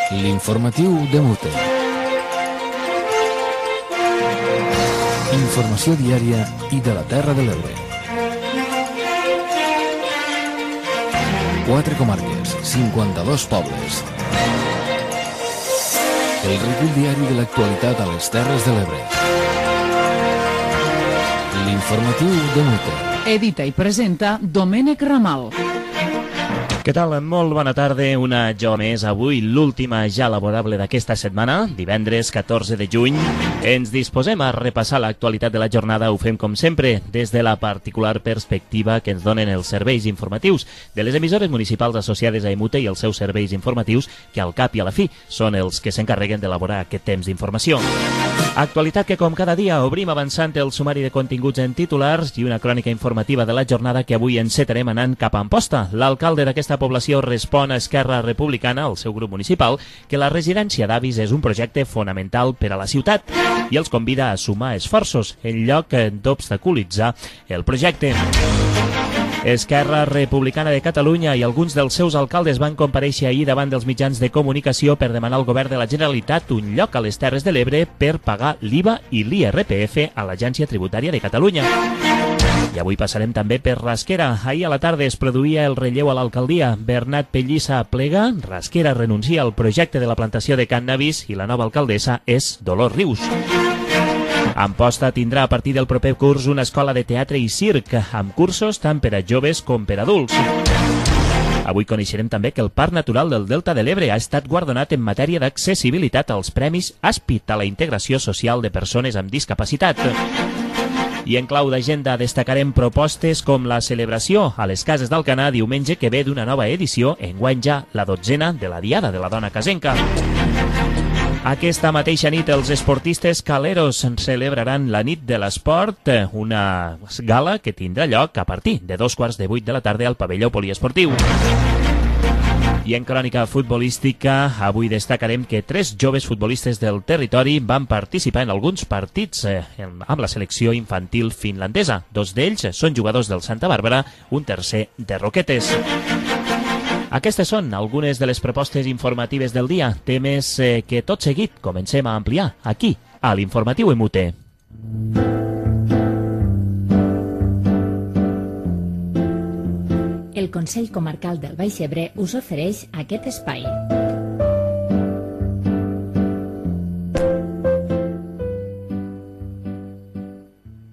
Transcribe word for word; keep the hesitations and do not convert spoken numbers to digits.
L'informatiu de Mute. Informació diària i de la Terra de l'Ebre. Quatre comarques, cinquanta-dos pobles. El recull diari de l'actualitat a les Terres de l'Ebre. L'informatiu de Mute. Edita i presenta Domènec Ramal. Què tal? Molt bona tarda, una jo més. Avui l'última ja laborable d'aquesta setmana, divendres catorze de juny. Ens disposem a repassar l'actualitat de la jornada. Ho fem com sempre des de la particular perspectiva que ens donen els serveis informatius de les emissores municipals associades a Emute i els seus serveis informatius, que al cap i a la fi són els que s'encarreguen d'elaborar aquest temps d'informació. Actualitat que, com cada dia, obrim avançant el sumari de continguts en titulars i una crònica informativa de la jornada que avui encetarem anant cap a Amposta. L'alcalde d'aquesta població respon a Esquerra Republicana, al seu grup municipal, que la residència d'avis és un projecte fonamental per a la ciutat i els convida a sumar esforços en lloc d'obstaculitzar el projecte. Esquerra Republicana de Catalunya i alguns dels seus alcaldes van comparèixer ahir davant dels mitjans de comunicació per demanar al govern de la Generalitat un lloc a les Terres de l'Ebre per pagar l'I V A i l'I R P F a l'Agència Tributària de Catalunya. I avui passarem també per Rasquera. Ahir a la tarda es produïa el relleu a l'alcaldia. Bernat Pellissa plega, Rasquera renuncia al projecte de la plantació de cànnabis i la nova alcaldessa és Dolors Rius. Amposta tindrà a partir del proper curs una escola de teatre i circ, amb cursos tant per a joves com per a adults. Avui coneixerem també que el Parc Natural del Delta de l'Ebre ha estat guardonat en matèria d'accessibilitat als Premis Aspit a la integració social de persones amb discapacitat. I en clau d'agenda destacarem propostes com la celebració a les Cases d'Alcanar diumenge que ve d'una nova edició, enguany ja la dotzena de la Diada de la Dona Casenca. Aquesta mateixa nit els esportistes caleros celebraran la nit de l'esport, una gala que tindrà lloc a partir de dos quarts de vuit de la tarda al pavelló poliesportiu. I en crònica futbolística, avui destacarem que tres joves futbolistes del territori van participar en alguns partits eh, amb la selecció infantil finlandesa. Dos d'ells són jugadors del Santa Bàrbara, un tercer de Roquetes. Aquestes són algunes de les propostes informatives del dia, temes eh, que tot seguit comencem a ampliar aquí, a l'Informatiu Emute. El Consell Comarcal del Baix Ebre us ofereix aquest espai.